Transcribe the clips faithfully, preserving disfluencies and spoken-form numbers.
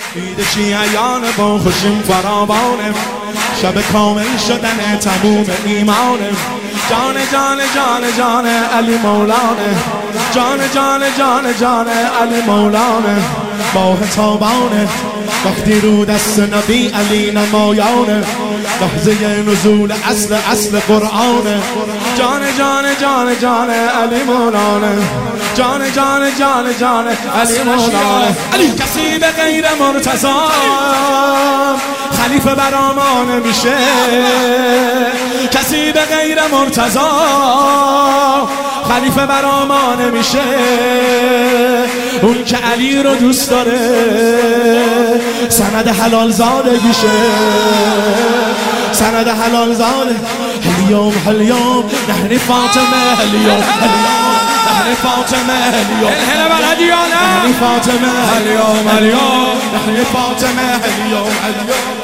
عید شیعیان با خوشیم فراوانه، شب کامل شدن تموم ایمانه. جان جان جان جان علی مولانه، جان جان جان جان علی مولانه. ماه تابانه وقتی رو دست نبی علی نمایانه، لحظه نزول اصل اصل قرآنه. جان جان جان جان علی مولانه، جان جان جان جان علی مولانه. علی کسی به غیر مرتضی خلیفه برامان نمیشه، کسی به غیر مرتضی خلیفه برامان نمیشه. اون که علی رو دوست داره سند حلال زادگیشه، سند حلال زاده. هلیوم هلیوم نحن فاطمه، هلیوم هلیوم نحن فاطمه، هلیوم الهنا بلدیانه نحن فاطمه، هلیوم هلیوم نحن فاطمه، هلیوم هلیوم.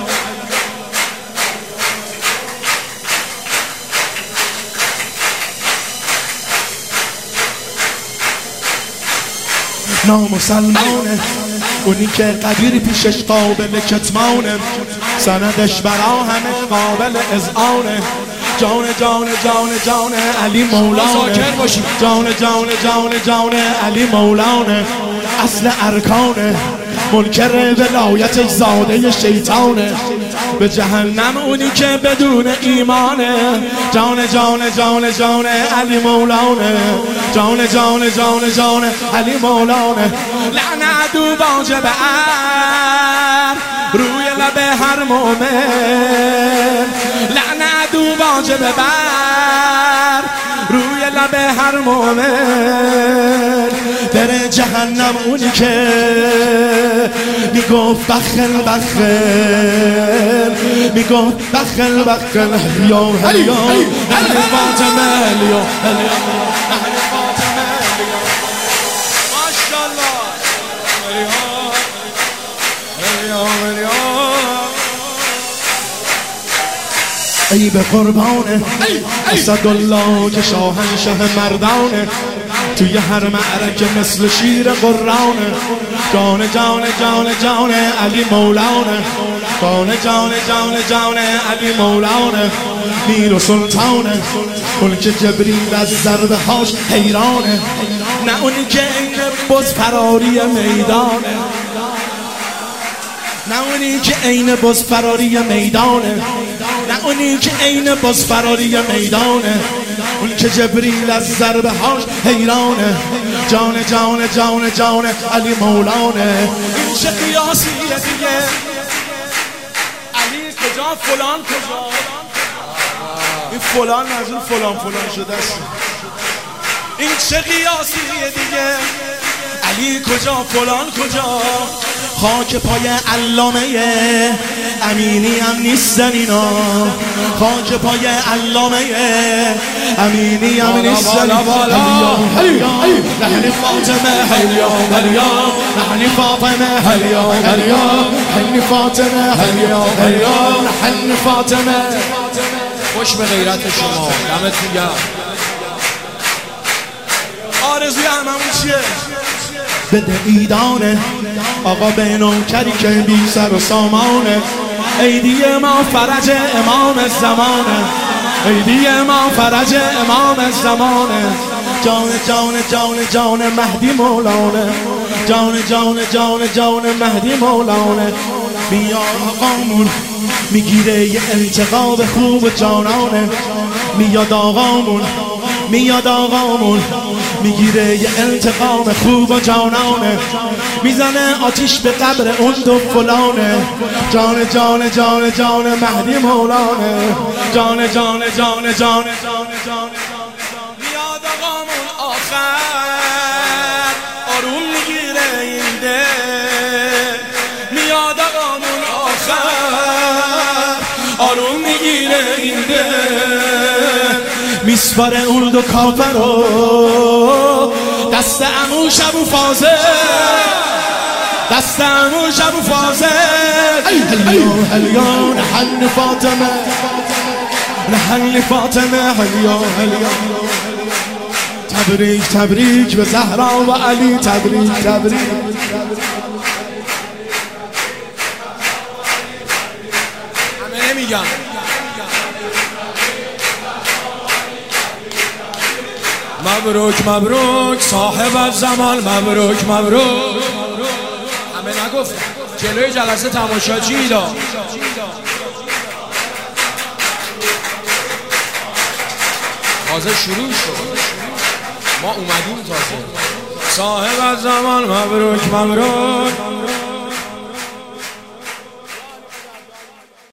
نامسلمانه اونی که قدیر پیشش قابل کتمانه، سندش برا همه قابل اذعانه. جان جان جان جان علی مولانه، جان جان جان جان علی مولانه. اصل ارکانه منکر ولایت زاده شیطانه، به جهنم اونی که بدون ایمانه. جان جان جان جان علی مولانه، جان جان جان جان علی مولانه. لعن عدو واجب ار روی لب هر مومن، لعن عدو واجب بر روی لب هر مومن. بره جهنم اونی که میگفت بخل بخل، میگفت بخل بخل. هلیوم هلیوم نحن فاطمه، هلیوم هلیوم نحن فاطمه، هلیوم. ماشاءالله هلیوم هلیوم هلیوم. ای به قربانه اسدالله که شاهنشه مردانه، توی هر معرکه مثل شیر قرانه. جان جان جان جان علی مولانه، جان جان جان جان علی مولانه. میر و سلطانه اون که جبریل از ضربه هاش حیرانه، نه اونی که این بز فراری میدانه، نه اونی که عین بز فراری میدانه، نه اونی که عین بز فراری میدانه. اون که جبریل از ضربه هاش حیرانه. جان جان جان جان علی مولانه. این چه قیاسیه دیگه، علی کجا فلان کجا، این فلان از اون فلان فلان شده است. این چه قیاسیه دیگه، علی کجا فلان کجا. خاک پای علامه امینی هم نیستن اینا، خاک پای علامه امینی هم نیستن. هلیوم هلیوم نحن فاطمه، هلیوم هلیوم نحن فاطمه، هلیوم هلیوم نحن فاطمه، هلیوم هلیوم نحن فاطمه. خوش به غیرت شما، دمتون گرم. آرزوی هممون چیه؟ بده ایدانه آقا به نوکری که بی سر و سامانه. عیدی ما فرج امام زمانه، عیدی ما فرج امام زمانه. جان جان جان جان مهدی مولانه، جان جان جان جان مهدی مولانه. میاد آقامون میگیره یه انتقام خوب جانانه، میاد آقامون میاد آقامون میگیره یه انتقام خوب و جانانه. میزنه آتیش به قبر اون دو فلانه. جان جان جان جان مهدی مولانه، جان جان جان جان جان جان. میاد آقامون آخر آروم میگیره این دل، میاد آقامون آخر آروم میگیره این دل. میسپاره اون دو کافر رو دست عمو شبو فازه، دست عمو شبو فازه. هلیوم هلیوم نحن فاطمه، نحن فاطمه، هلیوم هلیوم. تبریک تبریک به زهرا و علی، تبریک تبریک. میگم. مبروک مبروک صاحب الزمان، مبروک مبروک. همه نگفت جلوی جلسه تماشاچی داد. تازه شروع شد، ما اومدیم تازه. صاحب الزمان مبروک مبروک.